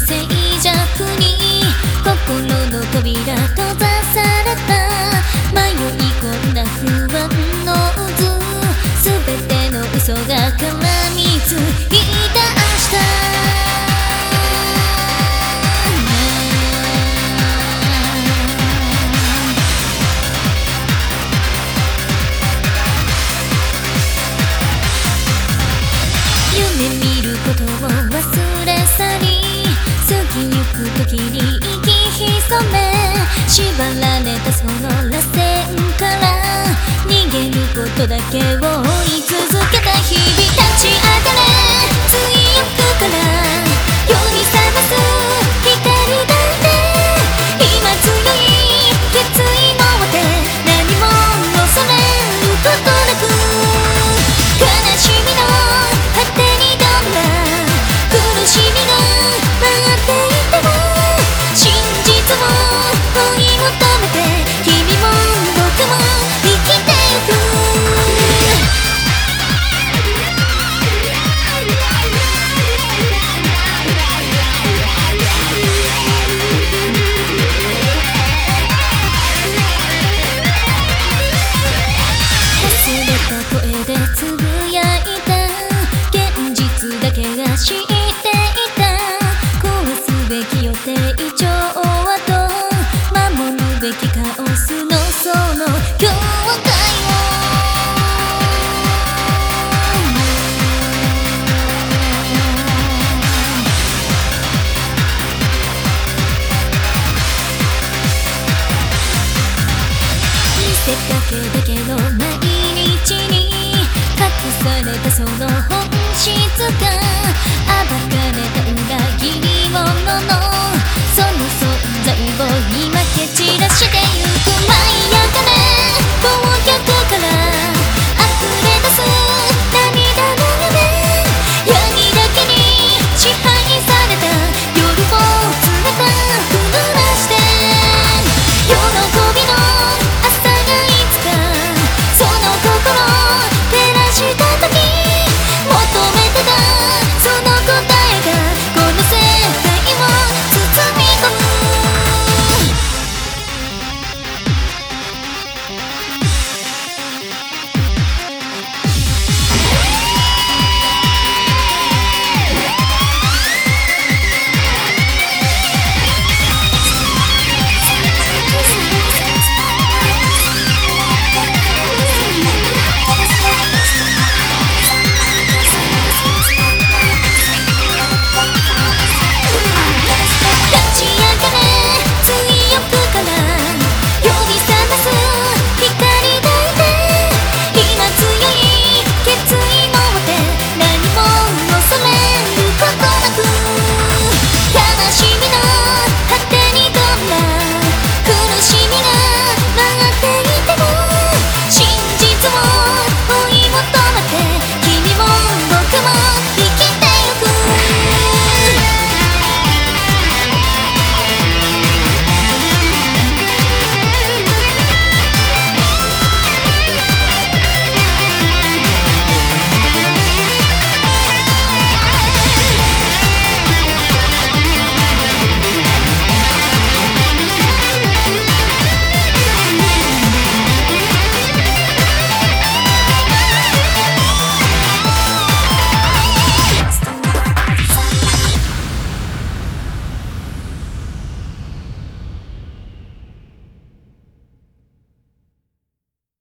静寂に心の扉閉ざされた。迷い込んだ不安の渦、全ての嘘が絡みついた明日。夢見ることを忘れ去り、過ぎゆく時に息潜め、縛られたその螺旋から逃げることだけを追い続けた日々。立ち上がれ強くから世にさます光だって、今強い決意も持って何も恐れることなく、悲しみの果てにどんな苦しみが待っていても、真実を追い求めて君も僕も生きてゆく。かすれた声でつぶやいた、現実だけが知っていた。壊すべき予定調和と守るべきカオスのその境界を、見せかけだけの毎日に隠されたその本質が暴かれた裏切り